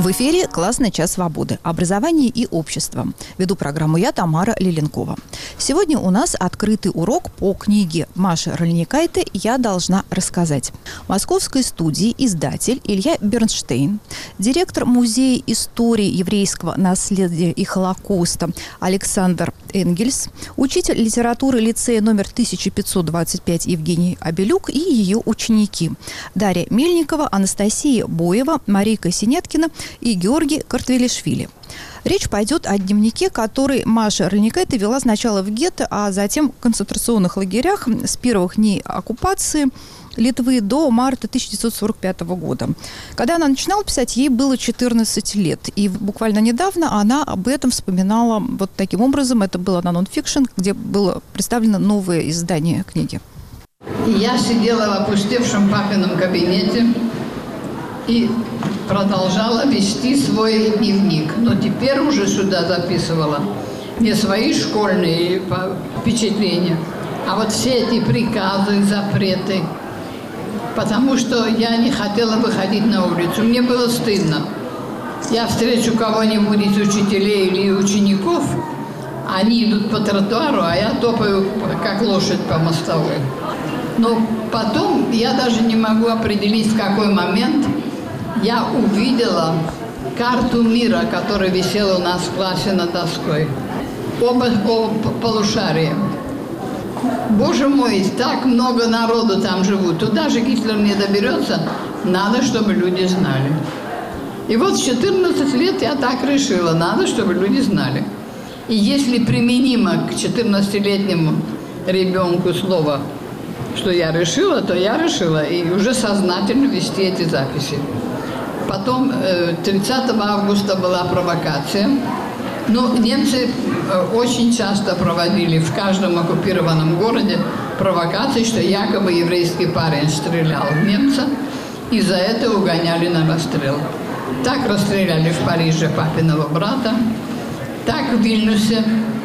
В эфире «Классный час свободы. Образование и общество». Веду программу я, Тамара Лиленкова. Сегодня у нас открытый урок по книге Маши Рольникайте «Я должна рассказать». В московской студии издатель Илья Бернштейн, директор Музея истории еврейского наследия и Холокоста Александр Энгельс, учитель литературы лицея номер 1525 Евгений Абелюк и ее ученики Дарья Мельникова, Анастасия Боева, Марийка Синеткина и Георгий Картвелишвили. Речь пойдет о дневнике, который Маша Рольникайте вела сначала в гетто, а затем в концентрационных лагерях с первых дней оккупации Литвы до марта 1945 года. Когда она начинала писать, ей было 14 лет. И буквально недавно она об этом вспоминала вот таким образом. Это было на нон-фикшн, где было представлено новое издание книги. Я сидела в опустевшем папином кабинете и продолжала вести свой дневник. Но теперь уже сюда записывала не свои школьные впечатления, а вот все эти приказы, запреты. Потому что я не хотела выходить на улицу. Мне было стыдно. Я встречу кого-нибудь из учителей или учеников, они идут по тротуару, а я топаю, как лошадь по мостовой. Но потом я даже не могу определить, в какой момент я увидела карту мира, которая висела у нас в классе над доской. Оба полушария. Боже мой, так много народу там живут. Туда же Гитлер не доберется. Надо, чтобы люди знали. И вот в 14 лет я так решила. Надо, чтобы люди знали. И если применимо к 14-летнему ребенку слово, что я решила, то я решила и уже сознательно вести эти записи. Потом 30 августа была провокация. Но немцы очень часто проводили в каждом оккупированном городе провокации, что якобы еврейский парень стрелял в немца, и за это угоняли на расстрел. Так расстреляли в Париже папиного брата, так в Вильнюсе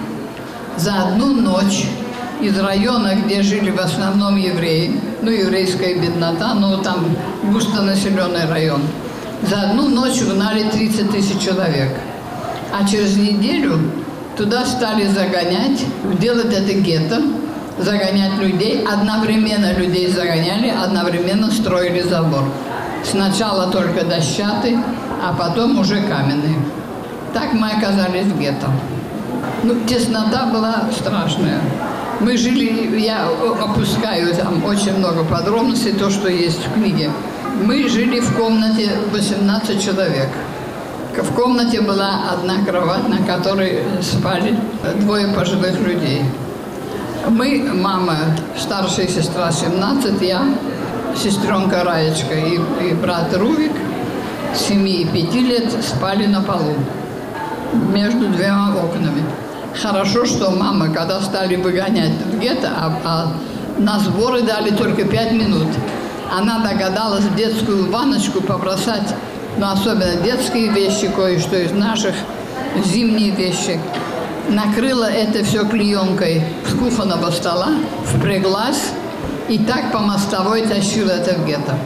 за одну ночь из района, где жили в основном евреи, еврейская беднота, там густонаселенный район, за одну ночь угнали 30 тысяч человек. А через неделю туда стали загонять, делать это гетто, загонять людей. Одновременно людей загоняли, одновременно строили забор. Сначала только дощатый, а потом уже каменный. Так мы оказались в гетто. Теснота была страшная. Мы жили, я опускаю там очень много подробностей, то, что есть в книге. Мы жили в комнате 18 человек. В комнате была одна кровать, на которой спали двое пожилых людей. Мы, мама, старшая сестра 17, я, сестренка Раечка и брат Рувик 7 и 5 лет спали на полу между двумя окнами. Хорошо, что мама, когда стали выгонять в гетто, на сборы дали только 5 минут, она догадалась в детскую ванночку побросать, особенно детские вещи, кое-что из наших, зимние вещи. Накрыла это все клеенкой с кухонного стола, впряглась и так по мостовой тащила это в гетто.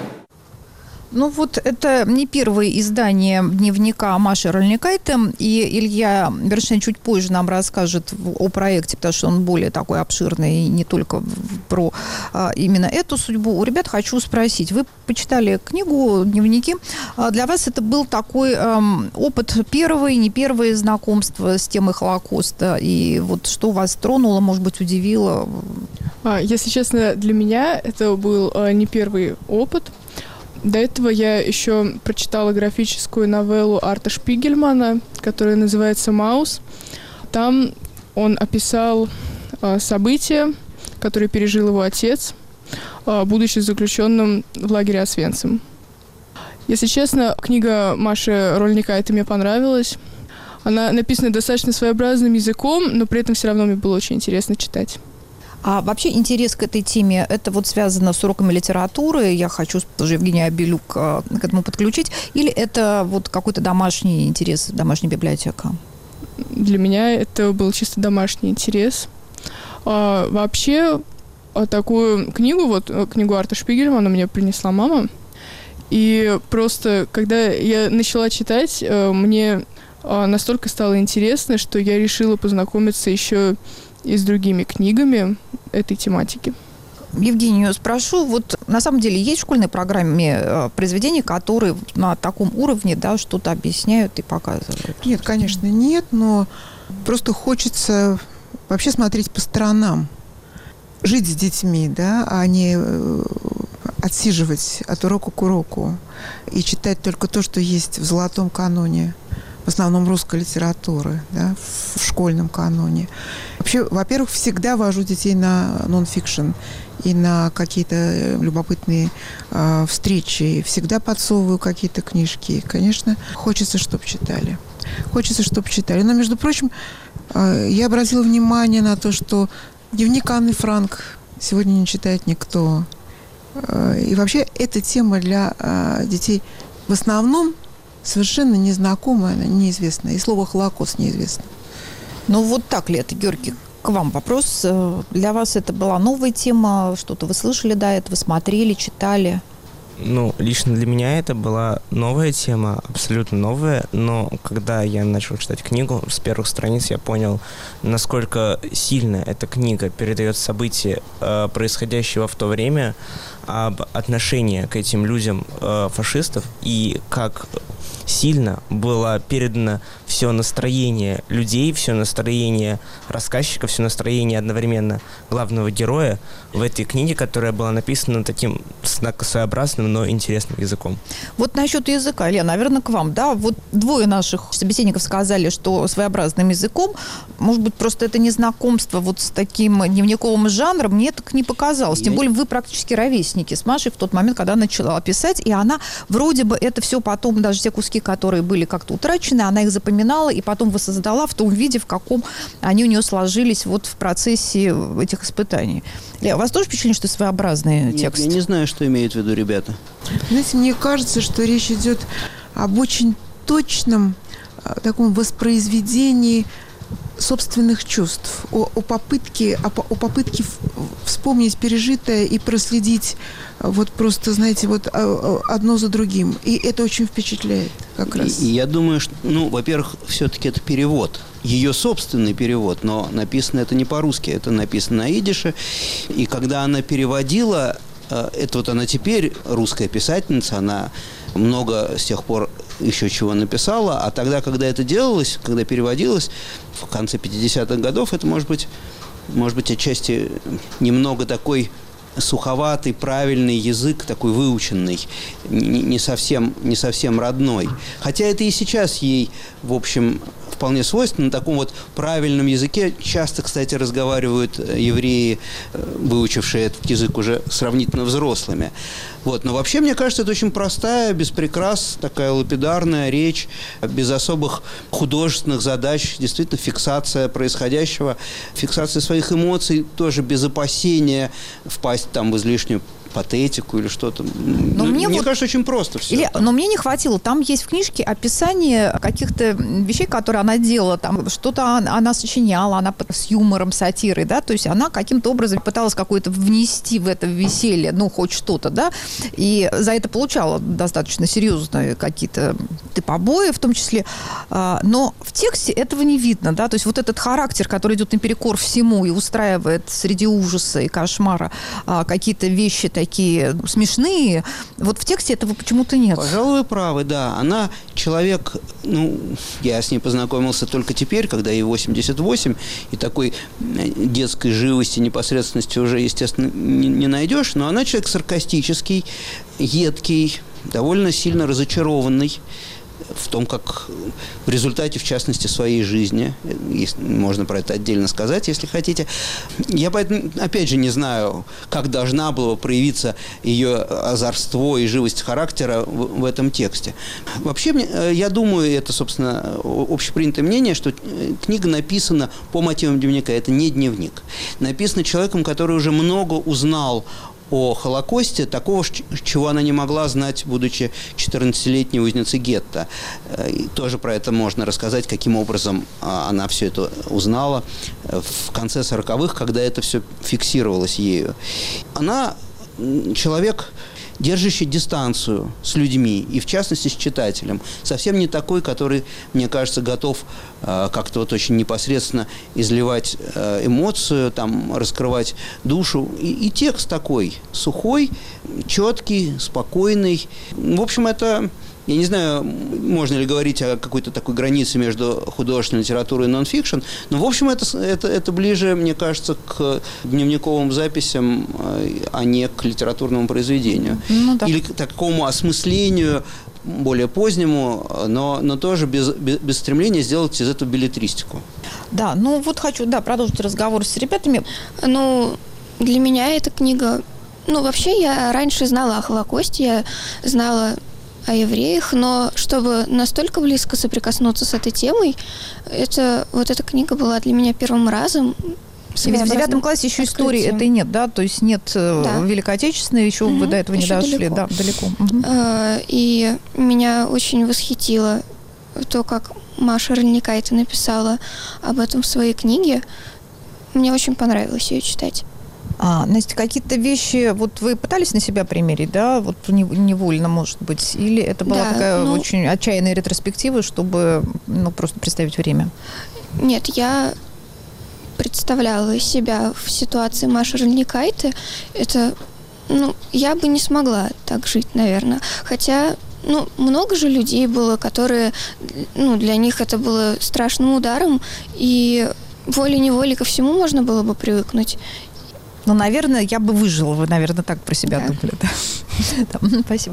Это не первое издание дневника Маши Рольникайте, и Илья Бернштейн чуть позже нам расскажет о проекте, потому что он более такой обширный, и не только про именно эту судьбу. У ребят хочу спросить, вы почитали книгу, дневники, для вас это был такой опыт первый, не первое знакомство с темой Холокоста, и что вас тронуло, может быть, удивило? Если честно, для меня это был не первый опыт. До этого я еще прочитала графическую новеллу Арта Шпигельмана, которая называется «Маус». Там он описал события, которые пережил его отец, будучи заключенным в лагере Освенцим. Если честно, книга Маши Рольникайте мне понравилась. Она написана достаточно своеобразным языком, но при этом все равно мне было очень интересно читать. А вообще интерес к этой теме, это связано с уроками литературы, я хочу тоже Евгения Абелюк к этому подключить, или это какой-то домашний интерес, домашняя библиотека? Для меня это был чисто домашний интерес. Вообще, такую книгу, книгу Арта Шпигельмана мне принесла мама, И просто, когда я начала читать, мне настолько стало интересно, что я решила познакомиться еще и с другими книгами этой тематики. Евгению спрошу, вот на самом деле есть в школьной программе произведения, которые на таком уровне, да, что-то объясняют и показывают? Нет, конечно, нет, но просто хочется вообще смотреть по сторонам, жить с детьми, да, а не отсиживать от урока к уроку и читать только то, что есть в золотом каноне, в основном русской литературы, да, в школьном каноне. Вообще, во-первых, всегда вожу детей на нон-фикшн и на какие-то любопытные встречи. Всегда подсовываю какие-то книжки. Конечно, хочется, чтобы читали. Хочется, чтобы читали. Но, между прочим, я обратила внимание на то, что дневник Анны Франк сегодня не читает никто. И вообще эта тема для детей в основном совершенно незнакомая, неизвестная. И слово «Холокост» неизвестно. Ну вот так ли это, Георгий? К вам вопрос. Для вас это была новая тема? Что-то вы слышали до этого, смотрели, читали? Ну, лично для меня это была новая тема, абсолютно новая, но когда я начал читать книгу, с первых страниц я понял, насколько сильно эта книга передает события, происходящего в то время, об отношении к этим людям фашистов, и как сильно было передано все настроение людей, все настроение рассказчика, все настроение одновременно главного героя в этой книге, которая была написана таким своеобразным, но интересным языком. Вот насчет языка, Лена, наверное, к вам, да? Вот двое наших собеседников сказали, что своеобразным языком, может быть, просто это незнакомство вот с таким дневниковым жанром, мне так не показалось. Тем более вы практически ровесники с Машей в тот момент, когда начала писать, и она вроде бы это все потом, даже те куски, которые были как-то утрачены, она их запоминала и потом воссоздала в том виде, в каком они у нее сложились вот в процессе этих испытаний. Лea, у вас тоже впечатление, что своеобразный текст? Я не знаю, что имеют в виду ребята. Знаете, мне кажется, что речь идет об очень точном таком воспроизведении собственных чувств, о попытке вспомнить пережитое и проследить вот просто, знаете, вот одно за другим. И это очень впечатляет как раз. И я думаю, что, во-первых, все-таки это перевод. Ее собственный перевод, но написано это не по-русски, это написано на идише. И когда она переводила, это вот она теперь русская писательница, она много с тех пор еще чего написала, а тогда, когда это делалось, когда переводилось в конце 50-х годов, это может быть отчасти немного такой суховатый, правильный язык, такой выученный, не совсем родной. Хотя это и сейчас ей, в общем, вполне свойственно. На таком вот правильном языке часто, кстати, разговаривают евреи, выучившие этот язык уже сравнительно взрослыми. Вот. Но вообще, мне кажется, это очень простая, без прикрас, такая лапидарная речь, без особых художественных задач, действительно фиксация происходящего, фиксация своих эмоций, тоже без опасения впасть там в излишнюю патетику или что-то. Мне кажется, очень просто все. Но мне не хватило. Там есть в книжке описание каких-то вещей, которые она делала. Там что-то она сочиняла, она с юмором, сатирой, да, то есть она каким-то образом пыталась какое-то внести в это веселье, хоть что-то, да, и за это получала достаточно серьезные какие-то побои в том числе. Но в тексте этого не видно, да, то есть вот этот характер, который идет наперекор всему и устраивает среди ужаса и кошмара какие-то вещи такие смешные, вот в тексте этого почему-то нет. Пожалуй, вы правы, да. Она человек, я с ней познакомился только теперь, когда ей 88, и такой детской живости, непосредственности уже, естественно, не найдешь, но она человек саркастический, едкий, довольно сильно разочарованный в том, как в результате, в частности, своей жизни, можно про это отдельно сказать, если хотите. Я поэтому, опять же, не знаю, как должна была проявиться ее озорство и живость характера в этом тексте. Вообще, я думаю, это, собственно, общепринятое мнение, что книга написана по мотивам дневника. Это не дневник. Написано человеком, который уже много узнал о Холокосте, такого, чего она не могла знать, будучи 14-летней узницей гетто. И тоже про это можно рассказать, каким образом она все это узнала в конце 40-х, когда это все фиксировалось ею. Она человек держащий дистанцию с людьми, и в частности с читателем. Совсем не такой, который, мне кажется, готов как-то вот очень непосредственно изливать эмоцию, там, раскрывать душу. И текст такой, сухой, четкий, спокойный. В общем, это... Я не знаю, можно ли говорить о какой-то такой границе между художественной литературой и нон-фикшн, но, в общем, это ближе, мне кажется, к дневниковым записям, а не к литературному произведению. Ну, да. Или к такому осмыслению более позднему, но тоже без стремления сделать из этого беллетристику. Да, ну вот хочу продолжить разговор с ребятами. Ну, для меня эта книга... Ну, вообще, я раньше знала о Холокосте, я знала о евреях, но чтобы настолько близко соприкоснуться с этой темой, эта книга была для меня первым разом. Ведь в 9 классе еще истории этой нет, да? То есть нет Великой Отечественной, еще вы до этого не дошли. Да, далеко. И меня очень восхитило то, как Маша Рыльникайте написала об этом в своей книге. Мне очень понравилось ее читать. Настя, какие-то вещи вот вы пытались на себя примерить, да, вот невольно, может быть, или это была такая очень отчаянная ретроспектива, чтобы просто представить время? Нет, я представляла себя в ситуации Маши Рыльникайте. Это, я бы не смогла так жить, наверное. Хотя, много же людей было, которые, для них это было страшным ударом, и волей-неволей ко всему можно было бы привыкнуть. Наверное, я бы выжила. Вы, наверное, так про себя думали. Да. Спасибо.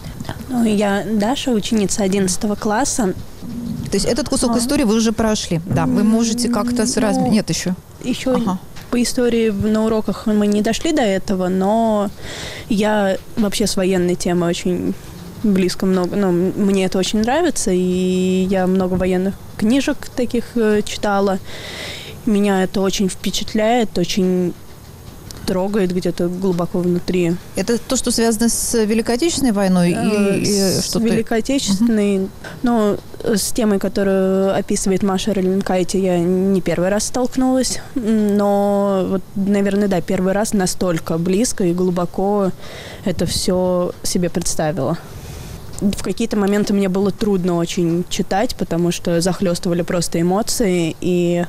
Я Даша, ученица 11 класса. То есть этот кусок истории вы уже прошли? Да, вы можете как-то сразу... Нет еще? Еще по истории на уроках мы не дошли до этого, но я вообще с военной темой очень близко много... мне это очень нравится, и я много военных книжек таких читала. Меня это очень впечатляет, очень... трогает где-то глубоко внутри. Это то, что связано с Великой Отечественной войной? С Великой Отечественной, с темой, которую описывает Маша Рыльникайте, я не первый раз столкнулась, но, наверное, первый раз настолько близко и глубоко это все себе представила. В какие-то моменты мне было трудно очень читать, потому что захлестывали просто эмоции, и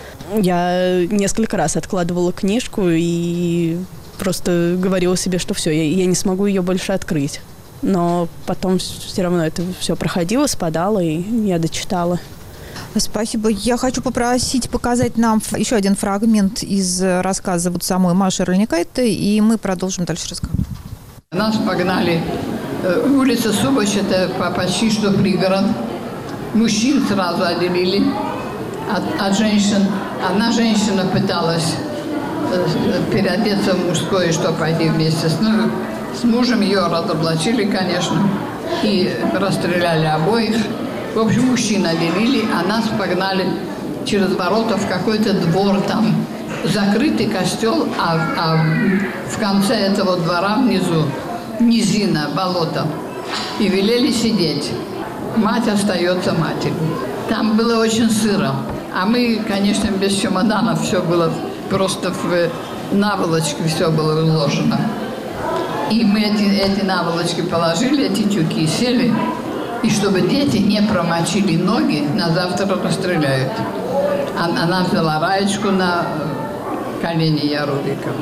я несколько раз откладывала книжку и просто говорила себе, что все, я не смогу ее больше открыть. Но потом все равно это все проходило, спадало, и я дочитала. Спасибо. Я хочу попросить показать нам еще один фрагмент из рассказа самой Маши Рыльникайте, и мы продолжим дальше разговор. Нас погнали. Улица Субочета, почти что пригород. Мужчин сразу отделили от женщин. Одна женщина пыталась переодеться в мужское, чтобы пойти вместе с мужем. Ее разоблачили, конечно, и расстреляли обоих. В общем, мужчин отделили, а нас погнали через ворота в какой-то двор, там закрытый костел, а в конце этого двора внизу низина, болото. И велели сидеть. Мать остается матерью. Там было очень сыро. А мы, конечно, без чемоданов, все было просто в наволочке, все было уложено. И мы эти наволочки положили, эти тюки, сели, и чтобы дети не промочили ноги, на завтра расстреляют. Она взяла Раечку на колени Ярудика.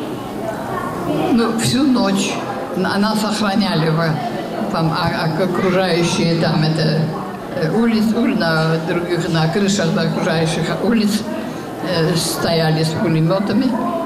Всю ночь нас охраняли окружающие там улиц, на крышах окружающих улиц стояли с пулеметами,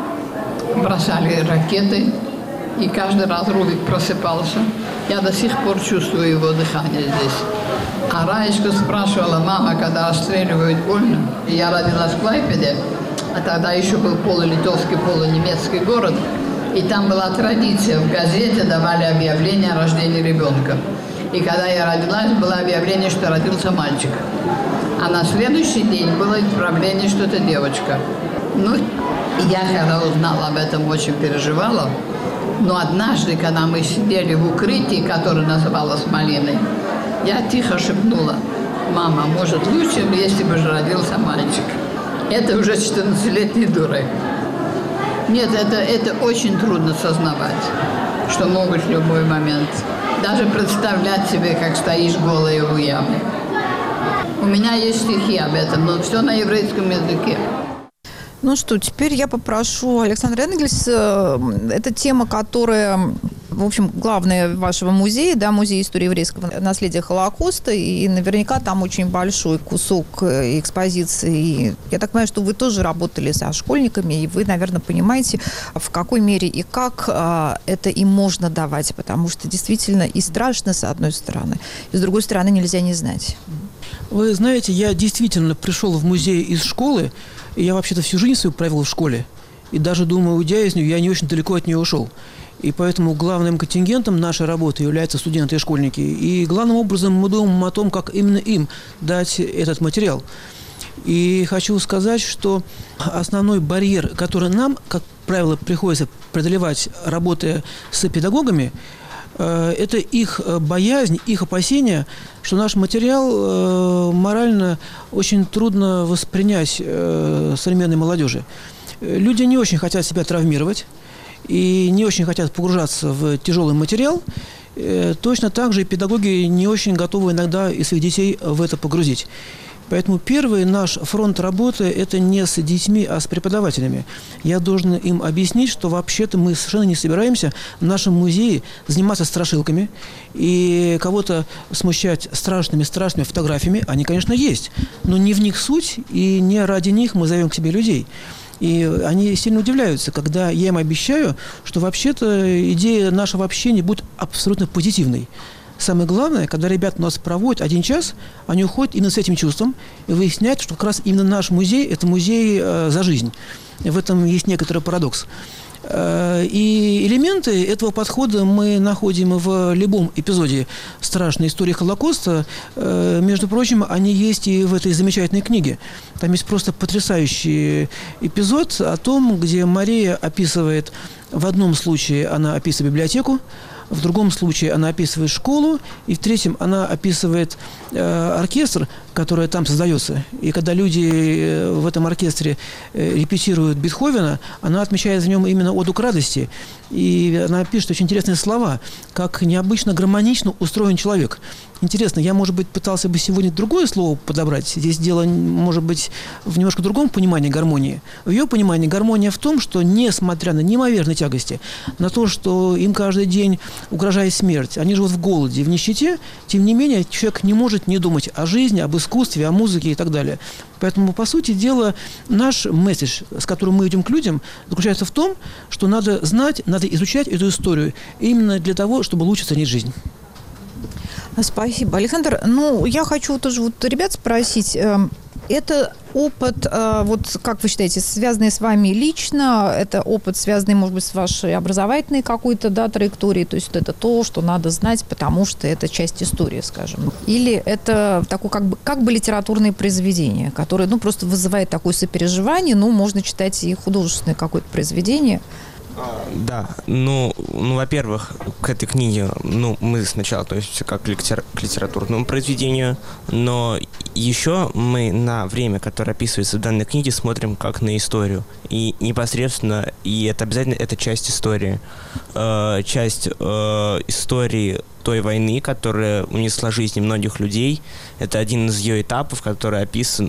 бросали ракеты, и каждый раз Рувик просыпался. Я до сих пор чувствую его дыхание здесь. А Раечка спрашивала: мама, когда расстреливают, больно? И я родилась в Клайпеде, а тогда еще был полулитовский, полунемецкий город, и там была традиция, в газете давали объявление о рождении ребенка. И когда я родилась, было объявление, что родился мальчик. А на следующий день было отправление, что это девочка. Я когда узнала об этом, очень переживала. Но однажды, когда мы сидели в укрытии, которое называлось «Малиной», я тихо шепнула: мама, может, лучше, если бы же родился мальчик. Это уже 14-летней дурой. Нет, это очень трудно сознавать, что могут в любой момент. Даже представлять себе, как стоишь голой у ямы. У меня есть стихи об этом, но все на еврейском языке. Ну что, теперь я попрошу Александра Энгельс. Это тема, которая, в общем, главная вашего музея, да, Музей истории еврейского наследия Холокоста, и наверняка там очень большой кусок экспозиции. И я так понимаю, что вы тоже работали со школьниками, и вы, наверное, понимаете, в какой мере и как это им можно давать, потому что действительно и страшно, с одной стороны, и с другой стороны нельзя не знать. Вы знаете, я действительно пришел в музей из школы, и я вообще-то всю жизнь свою провел в школе. И даже, думаю, уйдя из нее, я не очень далеко от нее ушел. И поэтому главным контингентом нашей работы являются студенты и школьники. И главным образом мы думаем о том, как именно им дать этот материал. И хочу сказать, что основной барьер, который нам, как правило, приходится преодолевать, работая с педагогами, это их боязнь, их опасения, что наш материал морально очень трудно воспринять современной молодежи. Люди не очень хотят себя травмировать и не очень хотят погружаться в тяжелый материал. Точно так же и педагоги не очень готовы иногда и своих детей в это погрузить. Поэтому первый наш фронт работы – это не с детьми, а с преподавателями. Я должен им объяснить, что вообще-то мы совершенно не собираемся в нашем музее заниматься страшилками и кого-то смущать страшными фотографиями. Они, конечно, есть, но не в них суть, и не ради них мы зовем к себе людей. И они сильно удивляются, когда я им обещаю, что вообще-то идея нашего общения будет абсолютно позитивной. Самое главное, когда ребята у нас проводят 1 час, они уходят именно с этим чувством и выясняют, что как раз именно наш музей – это музей за жизнь. В этом есть некоторый парадокс. И элементы этого подхода мы находим в любом эпизоде страшной истории Холокоста. Между прочим, они есть и в этой замечательной книге. Там есть просто потрясающий эпизод о том, где Мария описывает, в одном случае она описывает библиотеку, в другом случае она описывает школу, и в третьем она описывает оркестр, который там создается. И когда люди в этом оркестре репетируют Бетховена, она отмечает в нем именно оду к радости. И она пишет очень интересные слова, как необычно гармонично устроен человек. Интересно, я, может быть, пытался бы сегодня другое слово подобрать. Здесь дело, может быть, в немножко другом понимании гармонии. В ее понимании гармония в том, что, несмотря на неимоверные тягости, на то, что им каждый день угрожает смерть, они живут в голоде, в нищете, тем не менее, человек не может не думать о жизни, об искусстве, о музыке и так далее. Поэтому, по сути дела, наш месседж, с которым мы идем к людям, заключается в том, что надо знать, надо изучать эту историю именно для того, чтобы лучше ценить жизнь. Спасибо, Александр. Ну, я хочу тоже ребят спросить. Это опыт, вот как вы считаете, связанный с вами лично? Это опыт, связанный, может быть, с вашей образовательной какой-то, да, траекторией? То есть это то, что надо знать, потому что это часть истории, скажем. Или это такое как бы литературное произведение, которое, просто вызывает такое сопереживание, можно читать и художественное какое-то произведение. Да, во-первых, к этой книге, мы сначала, то есть как к литературному произведению, но еще мы на время, которое описывается в данной книге, смотрим как на историю. И непосредственно, и это обязательно, это часть истории. Часть истории той войны, которая унесла жизни многих людей. Это один из ее этапов, который описан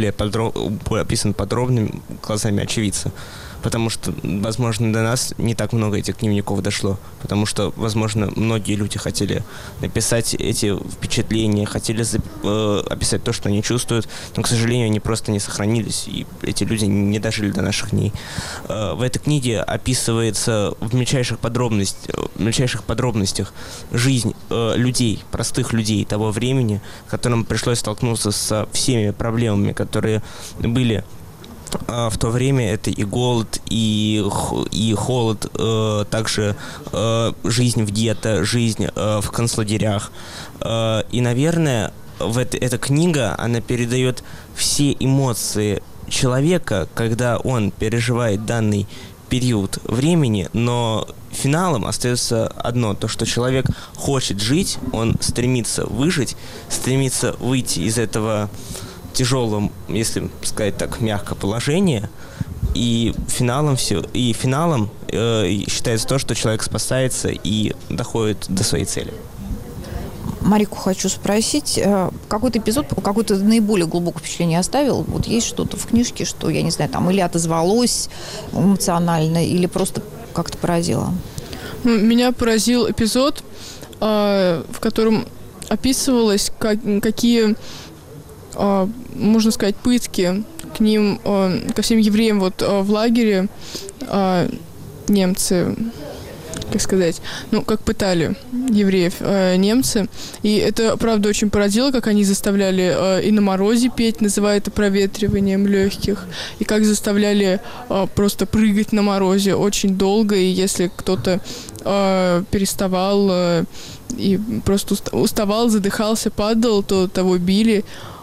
подробными глазами очевидца. Потому что, возможно, до нас не так много этих дневников дошло. Потому что, возможно, многие люди хотели написать эти впечатления, хотели описать то, что они чувствуют, но, к сожалению, они просто не сохранились, и эти люди не дожили до наших дней. В этой книге описывается в мельчайших подробностях жизнь людей, простых людей того времени, которым пришлось столкнуться со всеми проблемами, которые были в то время. Это и голод, и холод, также жизнь в гетто, жизнь в концлагерях. И, наверное, эта книга, она передает все эмоции человека, когда он переживает данный период времени, но финалом остается одно, то, что человек хочет жить, он стремится выжить, стремится выйти из этого тяжелом, если сказать так, мягко, положение, И финалом считается то, что человек спасается и доходит до своей цели. Марику хочу спросить, какой-то эпизод, какое-то наиболее глубокое впечатление оставил? Вот есть что-то в книжке, что, я не знаю, там или отозвалось эмоционально, или просто как-то поразило? Меня поразил эпизод, в котором описывалось, какие, можно сказать, пытки к ним, ко всем евреям вот в лагере немцы, как сказать, как пытали евреев немцы. И это, правда, очень поразило, как они заставляли и на морозе петь, называя это проветриванием легких, и как заставляли просто прыгать на морозе очень долго, и если кто-то переставал и просто уставал, задыхался, падал, то того били.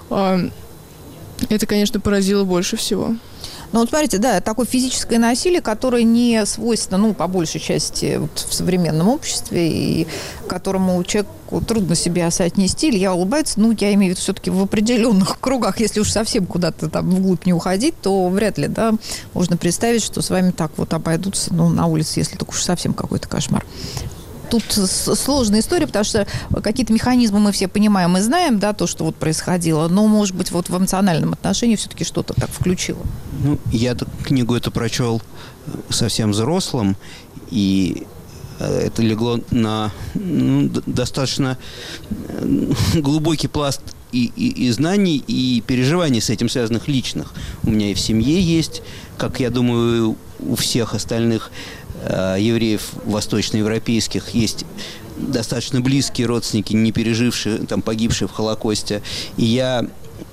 Это, конечно, поразило больше всего. Ну, вот смотрите, да, такое физическое насилие, которое не свойственно, по большей части в современном обществе, и которому человеку трудно себя соотнести. Илья улыбается, я имею в виду все-таки в определенных кругах, если уж совсем куда-то там вглубь не уходить, то вряд ли, да, можно представить, что с вами так вот обойдутся, на улице, если только уж совсем какой-то кошмар. Тут сложная история, потому что какие-то механизмы мы все понимаем и знаем, да, то, что вот происходило, но, может быть, вот в эмоциональном отношении все-таки что-то так включило. Я книгу эту прочел совсем взрослым, и это легло на достаточно глубокий пласт и знаний, и переживаний с этим связанных личных. У меня и в семье есть, как я думаю, у всех остальных евреев восточноевропейских есть достаточно близкие родственники, не пережившие, погибшие в Холокосте. И я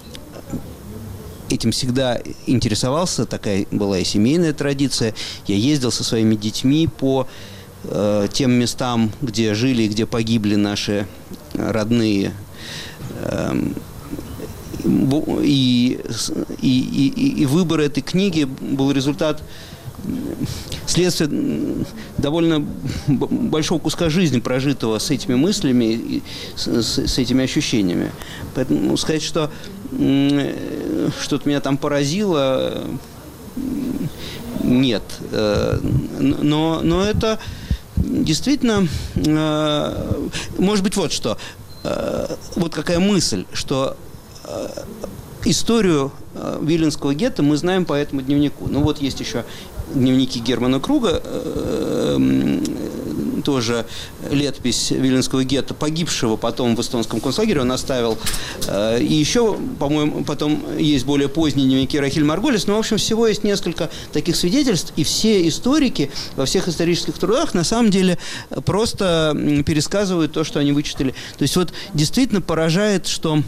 этим всегда интересовался, такая была и семейная традиция. Я ездил со своими детьми по тем местам, где жили и где погибли наши родные. И выбор этой книги был результат следствие довольно большого куска жизни, прожитого с этими мыслями и с этими ощущениями. Поэтому сказать, что что-то меня там поразило, нет. Но это действительно, может быть, вот что. Вот какая мысль, что историю Виленского гетто мы знаем по этому дневнику. Вот есть еще дневники Германа Круга, тоже летопись Виленского гетто, погибшего потом в эстонском концлагере, он оставил. И еще, по-моему, потом есть более поздние дневники Рахиль Марголис, но, в общем, всего есть несколько таких свидетельств, и все историки во всех исторических трудах на самом деле просто пересказывают то, что они вычитали. То есть вот действительно поражает, что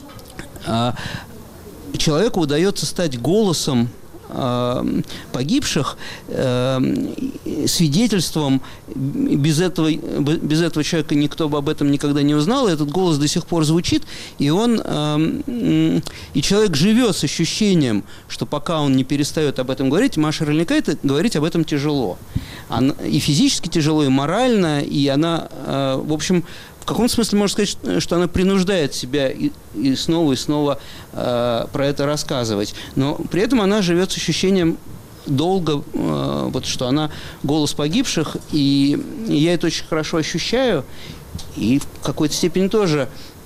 человеку удается стать голосом погибших, свидетельством. Без этого человека никто бы об этом никогда не узнал. И этот голос до сих пор звучит, и человек живет с ощущением, что пока он не перестает об этом говорить, Маша Рыльникайте говорить об этом тяжело. И физически тяжело, и морально, и она, в общем, в каком-то смысле можно сказать, что она принуждает себя и снова про это рассказывать. Но при этом она живет с ощущением долго, что она голос погибших, и я это очень хорошо ощущаю, и в какой-то степени тоже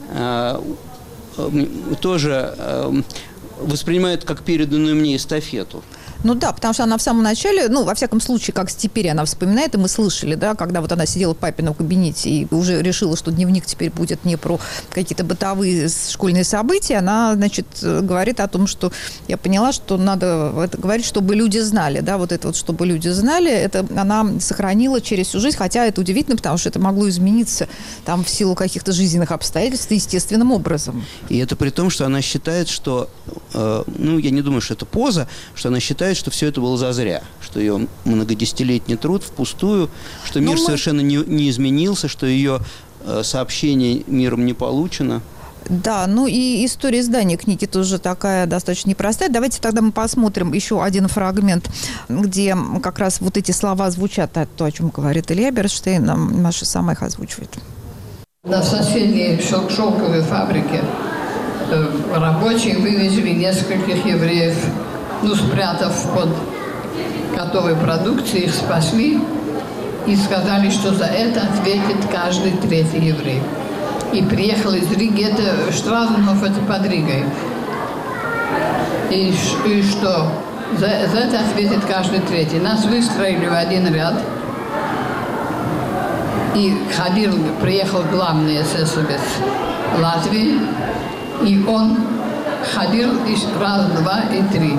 воспринимает как переданную мне эстафету. Да, потому что она в самом начале, во всяком случае, как теперь она вспоминает, и мы слышали, да, когда вот она сидела в папином кабинете и уже решила, что дневник теперь будет не про какие-то бытовые школьные события, она, говорит о том, что я поняла, что надо это говорить, чтобы люди знали, да, вот это вот, чтобы люди знали, это она сохранила через всю жизнь, хотя это удивительно, потому что это могло измениться там в силу каких-то жизненных обстоятельств естественным образом. И это при том, что она считает, что, я не думаю, что это поза, что она считает, что все это было зазря, что ее многодесятилетний труд впустую, что мир совершенно не изменился, что ее сообщение миром не получено. Да, и история издания книги тоже такая достаточно непростая. Давайте тогда мы посмотрим еще один фрагмент, где как раз вот эти слова звучат, то, о чем говорит Илья Бернштейн, Маша сама их озвучивает. На соседней шелковой фабрике рабочие вывезли нескольких евреев, спрятав под готовой продукции, их спасли и сказали, что за это ответит каждый третий еврей. И приехал из Риги, это Штраузенhof, это под Ригой. И что? За это ответит каждый третий. Нас выстроили в один ряд. И приехал главный эсэсовец Латвии, и он ходил раз, два и три.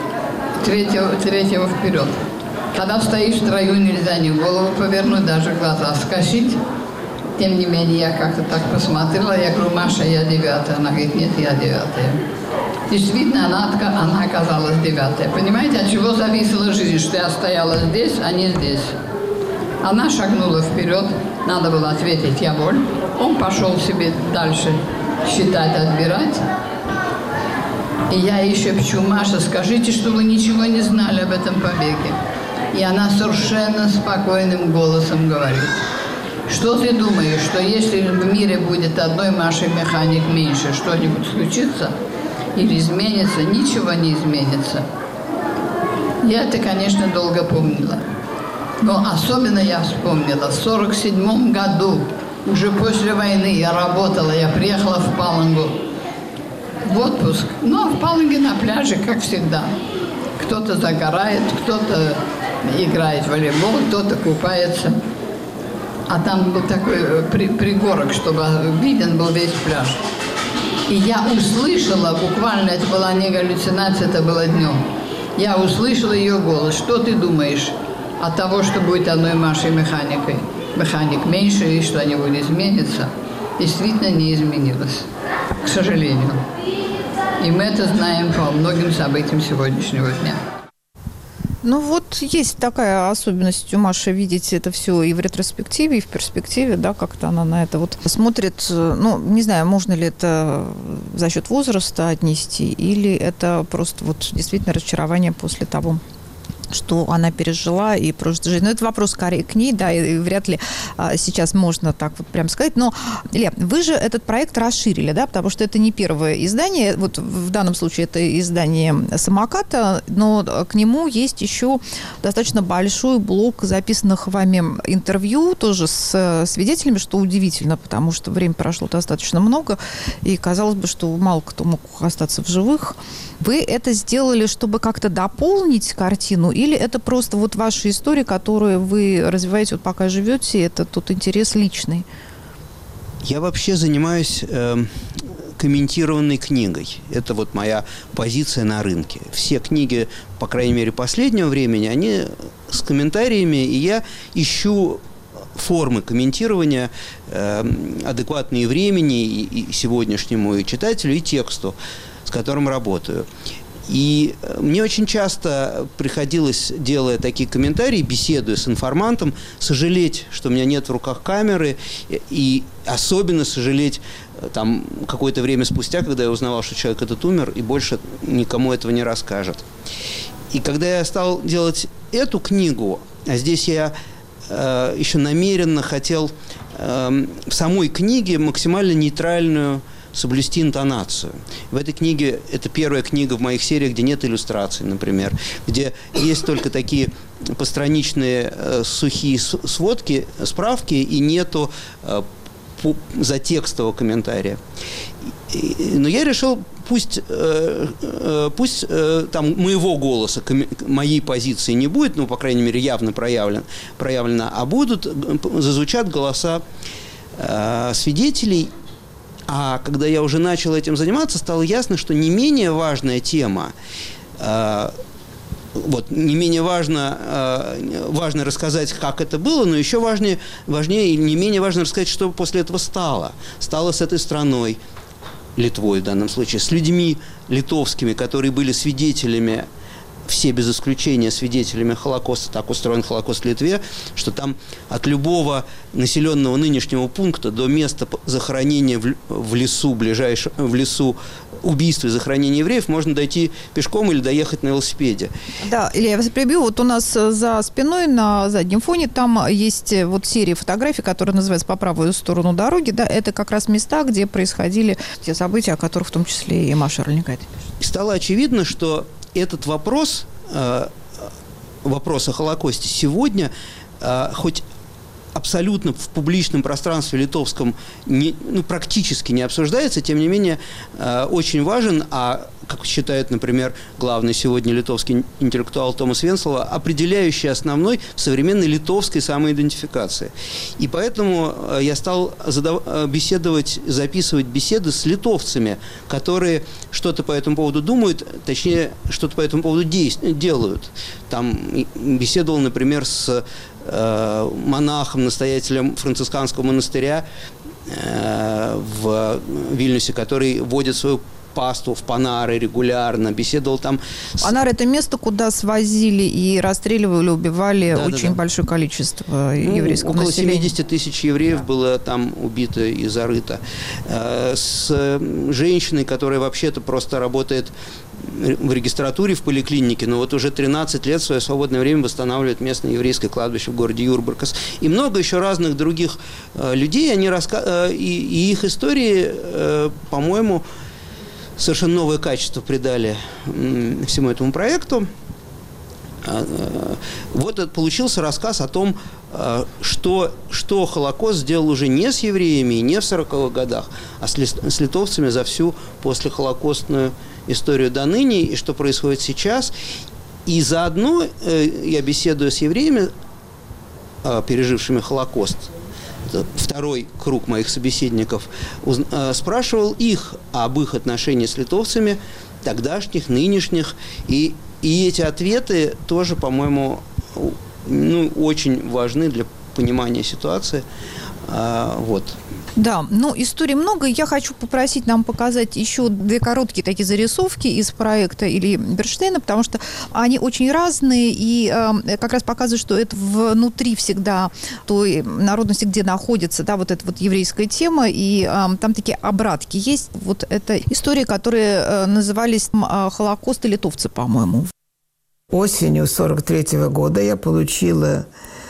Третьего вперед. Когда стоишь в строю, нельзя ни голову повернуть, даже глаза скосить. Тем не менее, я как-то так посмотрела, я говорю: Маша, я 9-я. Она говорит: нет, я 9-я. Действительно, она оказалась 9-я. Понимаете, от чего зависела жизнь, что я стояла здесь, а не здесь. Она шагнула вперед, надо было ответить: я воль. Он пошел себе дальше считать, отбирать. И я еще пчу: Маша, скажите, что вы ничего не знали об этом побеге. И она совершенно спокойным голосом говорит: что ты думаешь, что если в мире будет одной Машей механик меньше, что-нибудь случится или изменится? Ничего не изменится. Я это, конечно, долго помнила. Но особенно я вспомнила, в 1947 году, уже после войны, я работала, я приехала в Палангу в отпуск. Но в Паланге на пляже, как всегда. Кто-то загорает, кто-то играет в волейбол, кто-то купается. А там был такой пригорок, чтобы виден был весь пляж. И я услышала, буквально это была не галлюцинация, это было днем. Я услышала ее голос: что ты думаешь от того, что будет одной Машей механикой? Механик меньше и что-нибудь изменится? Действительно не изменилось, к сожалению. И мы это знаем по многим событиям сегодняшнего дня. Ну вот есть такая особенность у Маши видеть это все и в ретроспективе, и в перспективе, да, как-то она на это вот смотрит. Ну, не знаю, можно ли это за счет возраста отнести, или это просто вот действительно разочарование после того, что она пережила и прошлой жизни. Но это вопрос к ней, да, и вряд ли сейчас можно так вот прям сказать. Но, Илья, вы же этот проект расширили, да, потому что это не первое издание, вот в данном случае это издание «Самоката», но к нему есть еще достаточно большой блок записанных вами интервью, тоже с свидетелями, что удивительно, потому что времени прошло достаточно много, и казалось бы, что мало кто мог остаться в живых. Вы это сделали, чтобы как-то дополнить картину, или это просто вот ваши истории, которые вы развиваете, вот пока живете, это тот интерес личный? Я вообще занимаюсь комментированной книгой. Это вот моя позиция на рынке. Все книги, по крайней мере, последнего времени, они с комментариями, и я ищу формы комментирования, адекватные времени и сегодняшнему и читателю, и тексту, с которым работаю. И мне очень часто приходилось, делая такие комментарии, беседуя с информантом, сожалеть, что у меня нет в руках камеры, и особенно сожалеть там какое-то время спустя, когда я узнавал, что человек этот умер, и больше никому этого не расскажет. И когда я стал делать эту книгу, а здесь я еще намеренно хотел в самой книге максимально нейтральную соблюсти интонацию. В этой книге, это первая книга в моих сериях, где нет иллюстраций, например, где есть только такие постраничные сухие сводки, справки, и нету затекстового комментария. Но я решил, пусть там моего голоса, моей позиции не будет, ну, по крайней мере, явно проявлено, а зазвучат голоса свидетелей. А когда я уже начал этим заниматься, стало ясно, что не менее важная тема, не менее важно рассказать, как это было, но еще важнее и не менее важно рассказать, что после этого стало. Стало с этой страной, Литвой в данном случае, с людьми литовскими, которые были свидетелями, все без исключения свидетелями Холокоста. Так устроен Холокост в Литве, что там от любого населенного нынешнего пункта до места захоронения в лесу, в лесу убийства и захоронения евреев можно дойти пешком или доехать на велосипеде. Да, Илья, я вас перебью. Вот у нас за спиной на заднем фоне там есть вот серия фотографий, которая называется «По правую сторону дороги». Да, это как раз места, где происходили те события, о которых в том числе и Маша Рольникайте пишет. И стало очевидно, что этот вопрос вопрос о Холокосте сегодня, хоть абсолютно в публичном пространстве литовском практически не обсуждается, тем не менее очень важен, как считает, например, главный сегодня литовский интеллектуал Томас Венцлова, определяющий основной в современной литовской самоидентификации. И поэтому я стал записывать беседы с литовцами, которые что-то по этому поводу думают, точнее, что-то по этому поводу делают. Там беседовал, например, с монахом, настоятелем францисканского монастыря в Вильнюсе, который водит свою паству в Панары регулярно, беседовал там. Панар – это место, куда свозили и расстреливали, убивали очень большое количество еврейского населения. Около 70 тысяч евреев было там убито и зарыто. С женщиной, которая вообще-то просто работает в регистратуре в поликлинике, но вот уже 13 лет в свое свободное время восстанавливает местное еврейское кладбище в городе Юрбаркас. И много еще разных других людей, и их истории, по-моему, совершенно новое качество придали всему этому проекту. Вот получился рассказ о том, что Холокост сделал уже не с евреями и не в 40-х годах, а с литовцами за всю послехолокостную историю до ныне, и что происходит сейчас. И заодно я беседую с евреями, пережившими Холокост. Второй круг моих собеседников спрашивал их об их отношении с литовцами, тогдашних, нынешних. И эти ответы тоже, по-моему, очень важны для понимания ситуации. Вот. Да, историй много. Я хочу попросить нам показать еще 2 короткие такие зарисовки из проекта Ильи Бернштейна, потому что они очень разные и как раз показывают, что это внутри всегда той народности, где находится, вот эта вот еврейская тема, и там такие обратки есть. Вот это истории, которые назывались «Холокост и литовцы», по-моему. Осенью 1943 года я получила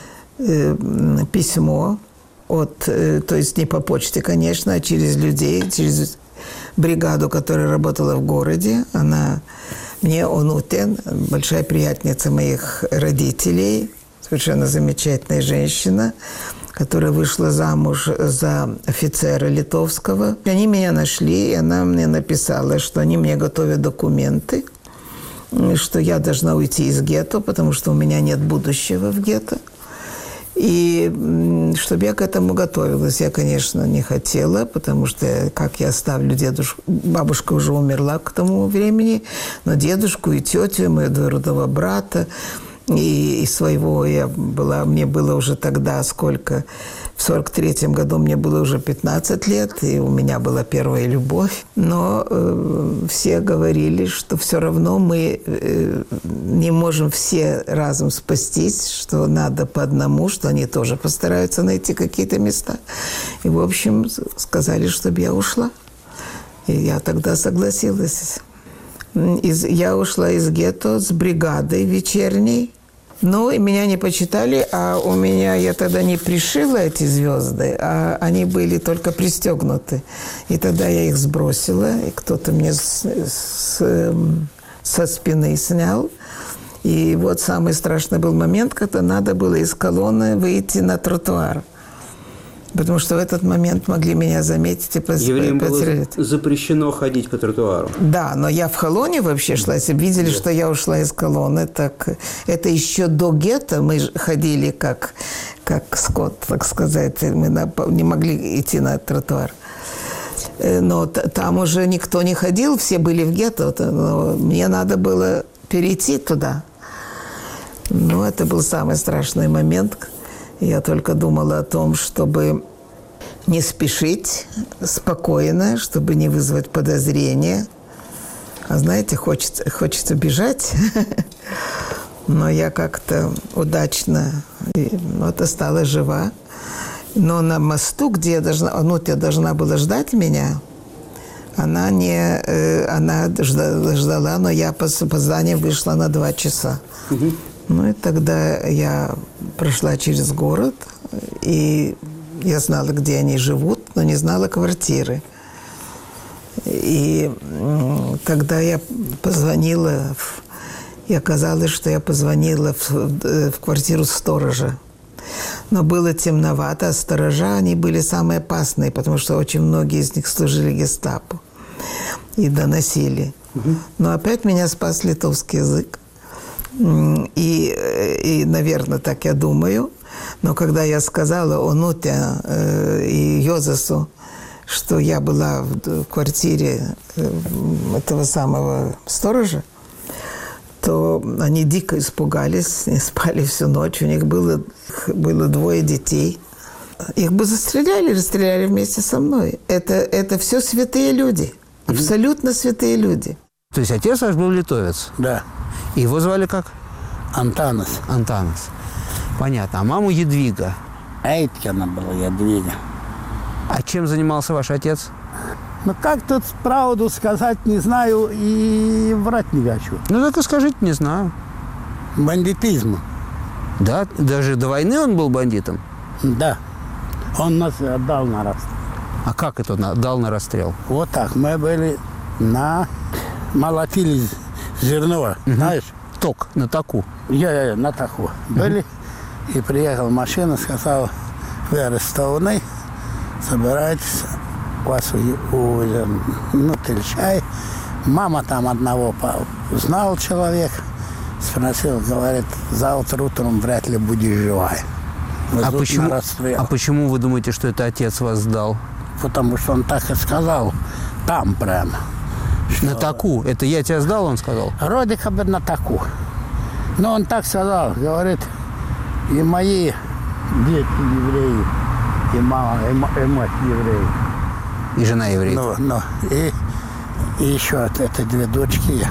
письмо то есть не по почте, конечно, а через людей, через бригаду, которая работала в городе. Она мне Онутен, большая приятельница моих родителей, совершенно замечательная женщина, которая вышла замуж за офицера литовского. Они меня нашли, и она мне написала, что они мне готовят документы, что я должна уйти из гетто, потому что у меня нет будущего в гетто. И чтобы я к этому готовилась, я, конечно, не хотела, потому что как я оставлю дедушку, бабушка уже умерла к тому времени, но дедушку и тетю, моего двоюродного брата, и своего мне было уже тогда сколько, в 1943 году мне было уже 15 лет, и у меня была первая любовь. Но все говорили, что все равно мы не можем все разом спастись, что надо по одному, что они тоже постараются найти какие-то места. И, в общем, сказали, чтобы я ушла. И я тогда согласилась. Я ушла из гетто с бригадой вечерней. Ну, и меня не почитали, я тогда не пришила эти звезды, а они были только пристегнуты. И тогда я их сбросила, и кто-то мне со спины снял. И вот самый страшный был момент, когда надо было из колонны выйти на тротуар. Потому что в этот момент могли меня заметить и потерять. Евреям было запрещено ходить по тротуару. Да, но я в колонне вообще шла. Если видели, что я ушла из колонны, так это еще до гетто мы ходили как скот, так сказать. Мы не могли идти на тротуар. Но там уже никто не ходил, все были в гетто. Но мне надо было перейти туда. Ну, это был самый страшный момент. Я только думала о том, чтобы не спешить, спокойно, чтобы не вызвать подозрения. А знаете, хочется бежать. Но я как-то удачно осталась жива. Но на мосту, где я должна была ждать меня, она ждала, но я по опозданию вышла на 2 часа. Ну и тогда я прошла через город, и я знала, где они живут, но не знала квартиры. И тогда я позвонила и оказалось, что я позвонила в квартиру сторожа. Но было темновато, а сторожа, они были самые опасные, потому что очень многие из них служили гестапо и доносили. Но опять меня спас литовский язык. И, наверное, так я думаю. Но когда я сказала Онуте и Йозасу, что я была в квартире этого самого сторожа, то они дико испугались, не спали всю ночь. У них было 2 детей. Их бы расстреляли вместе со мной. Это все святые люди, абсолютно святые люди. То есть отец ваш был литовец? Да. И его звали как? Антанас. Антанас. Понятно. А маму Едвига? Эйткина была Едвига. А чем занимался ваш отец? Ну, как тут правду сказать, не знаю, и врать не хочу. Ну, так и скажите, не знаю. Бандитизм. Да? Даже до войны он был бандитом? Да. Он нас отдал на расстрел. А как это он отдал на расстрел? Вот так. Мы были молотили зерно, знаешь? Ток, на таку. Я на таку. Были. И приехала машина, сказала, вы арестованы, собирайтесь, вас увезем. Ну, Тельчай. Мама там одного знал человек, спросил, говорит, завтра утром вряд ли будешь живая. А почему вы думаете, что это отец вас сдал? Потому что он так и сказал, там прямо. На таку? Это я тебя сдал, он сказал? Вроде как бы на таку. Но он так сказал, говорит, и мои дети евреи, и мама, и мать евреи. И жена еврейка. И еще это 2 дочки.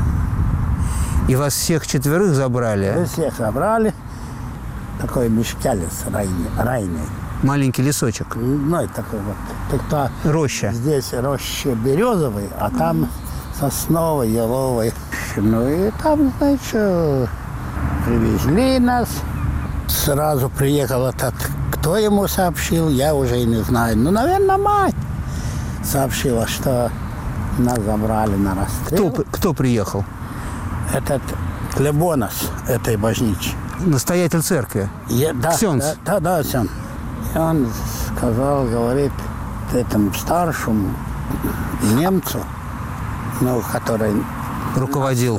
И вас всех 4 забрали? Всех забрали. Такой мешкалец райный. Маленький лесочек? Ну, это такой вот. Роща? Здесь роща березовый, а там сосновый, еловый. Ну и там, значит, привезли нас. Сразу приехал этот, кто ему сообщил, я уже и не знаю. Ну, наверное, мать сообщила, что нас забрали на расстрел. Кто приехал? Этот Клебонос этой божничи. Настоятель церкви? Ксенц? Да, Ксенц. И он сказал, говорит, этому старшему немцу, ну, который руководил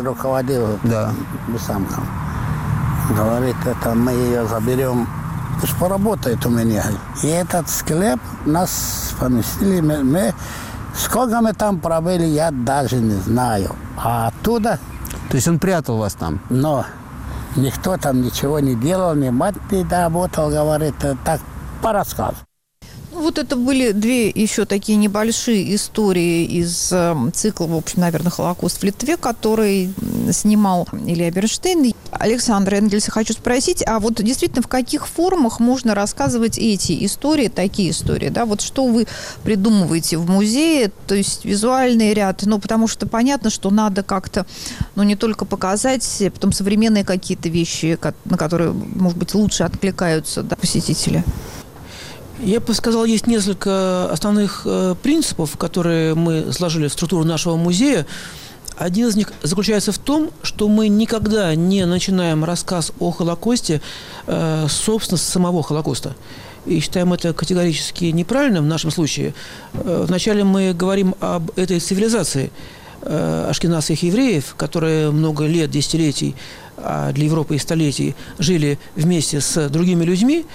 самком, говорит, это мы ее заберем, пусть поработает у меня. И этот склеп нас поместили, мы сколько мы там пробыли, я даже не знаю. А оттуда... То есть он прятал вас там? Но никто там ничего не делал, ни мать не работал, говорит, так по рассказу. Вот это были 2 еще такие небольшие истории из цикла, в общем, наверное, «Холокост в Литве», который снимал Илья Бернштейн. Александра Энгельса хочу спросить, а вот действительно в каких формах можно рассказывать эти истории, такие истории, да? Вот что вы придумываете в музее, то есть визуальный ряд, ну, потому что понятно, что надо как-то, ну, не только показать, потом современные какие-то вещи, на которые, может быть, лучше откликаются, да, посетители. Я бы сказал, есть несколько основных принципов, которые мы сложили в структуру нашего музея. Один из них заключается в том, что мы никогда не начинаем рассказ о Холокосте, собственно, с самого Холокоста. И считаем это категорически неправильным в нашем случае. Вначале мы говорим об этой цивилизации ашкеназских евреев, которые много лет, десятилетий, а для Европы и столетий жили вместе с другими людьми,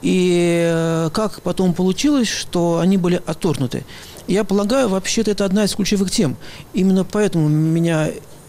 и как потом получилось, что они были отторгнуты. Я полагаю, вообще-то это одна из ключевых тем. Именно поэтому меня